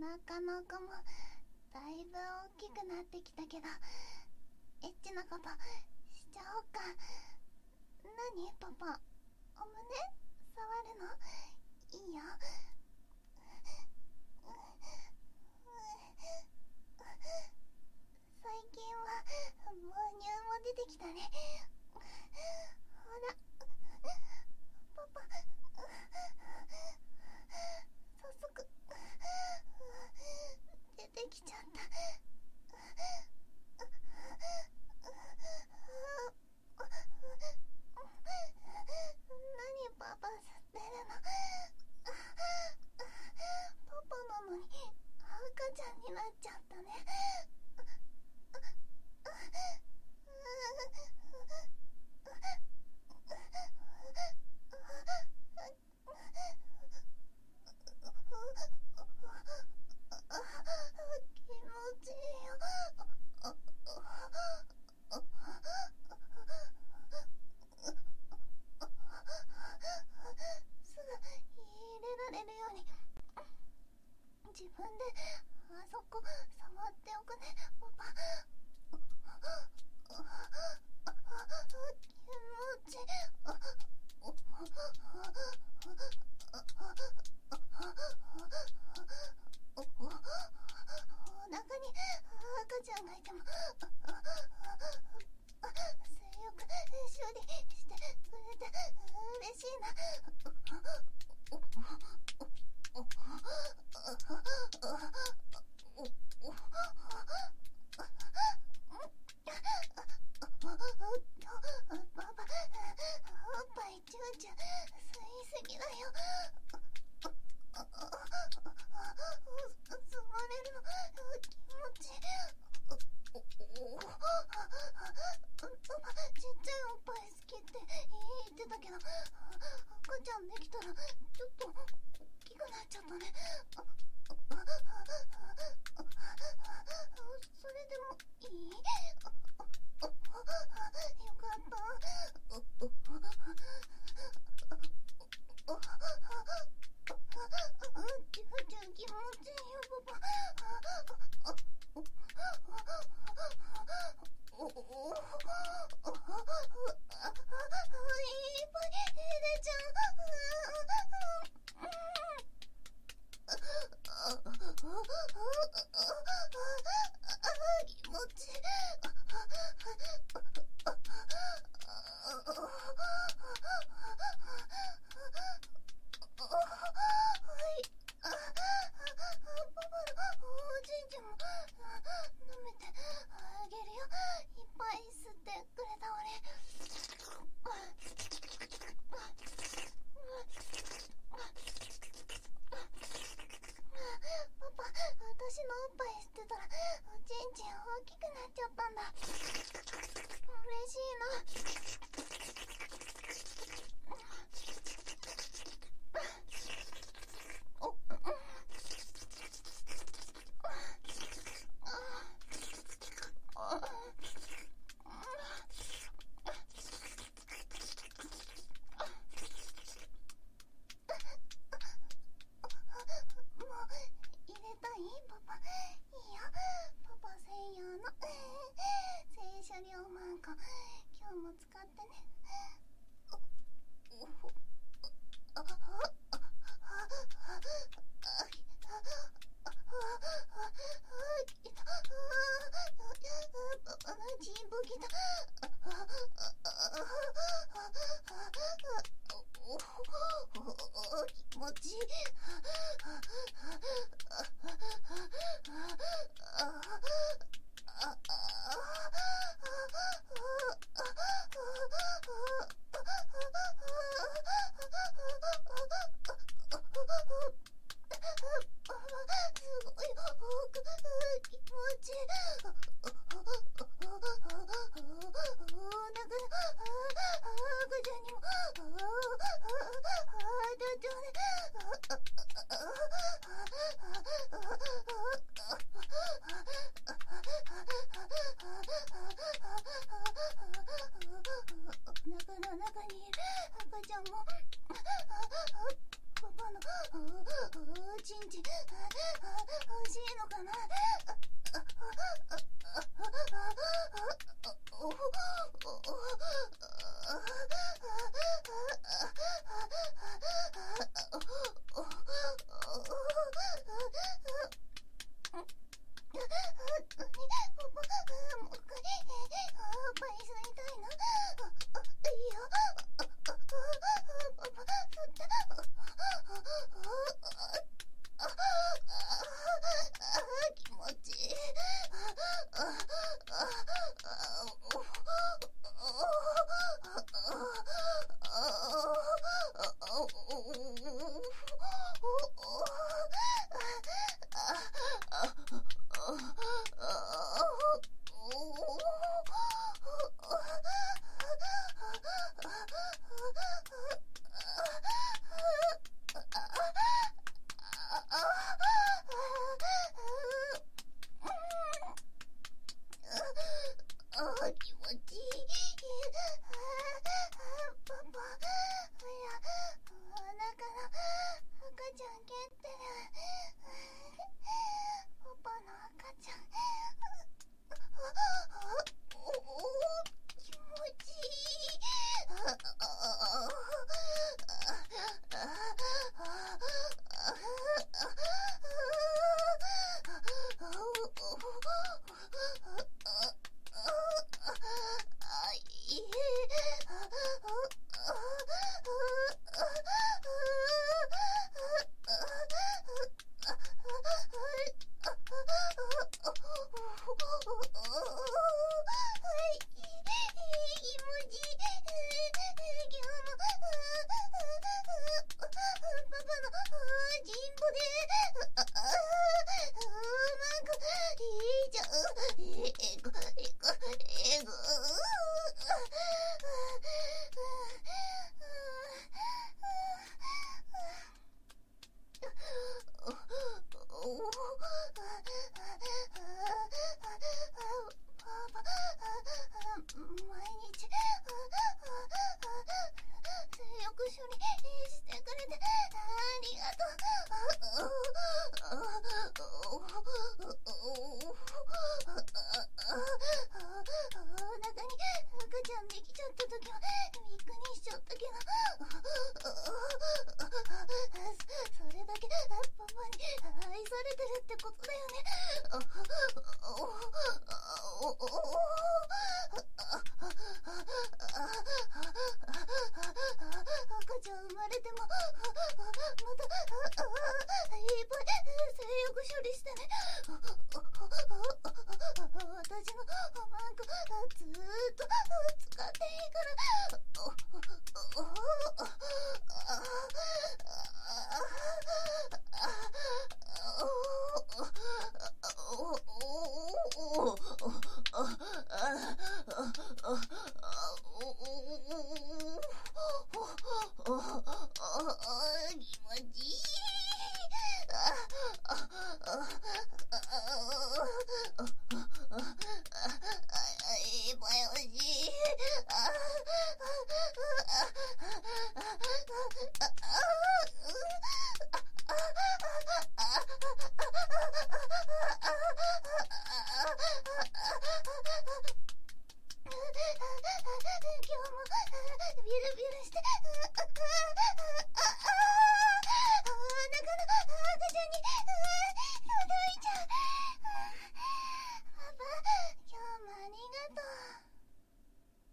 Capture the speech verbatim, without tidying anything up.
腹の子もだいぶ大きくなってきたけど、エッチなことしちゃおうか。なにパパ、お胸触るのいいよ。最近は母乳も出てきたね。ほらパパ、早速出てきちゃった。何パパ吸ってるの。パパなのに赤ちゃんになっちゃったね。気持ちいいよ。すぐ入れられるように自分であそこ触っておくね、パパ。気持ちいい。お腹に赤ちゃんがいても性欲処理してくれて嬉しいな。パパ、おっぱいチューチュー吸いすぎだよ。吸われるの気持ちいい。パパ、ちっちゃいおっぱい好きって言ってたけど、赤ちゃんできたらちょっと大きくなっちゃったね。それでもいい？よかった。チューチュー気持ちいいよ、パパ。おおおお、いっぱい出ちゃう。気持ちいい。パパのおじいちゃんも舐めてあげるよ。いっぱい吸ってくれたお礼。パパ、私のおっぱい吸ってたらおちんちん大きくなっちゃったんだ。嬉しいな。おっ、もう入れたい？パパ、いいよ。パパ専用の聖書量マンコ、今日も使ってね。おおあああパパのチンポきた。気持ちいい。すごい気持ちいい。だから赤ちゃんにも中の中にいる赤ちゃんもパパのちんちん欲しいのかな。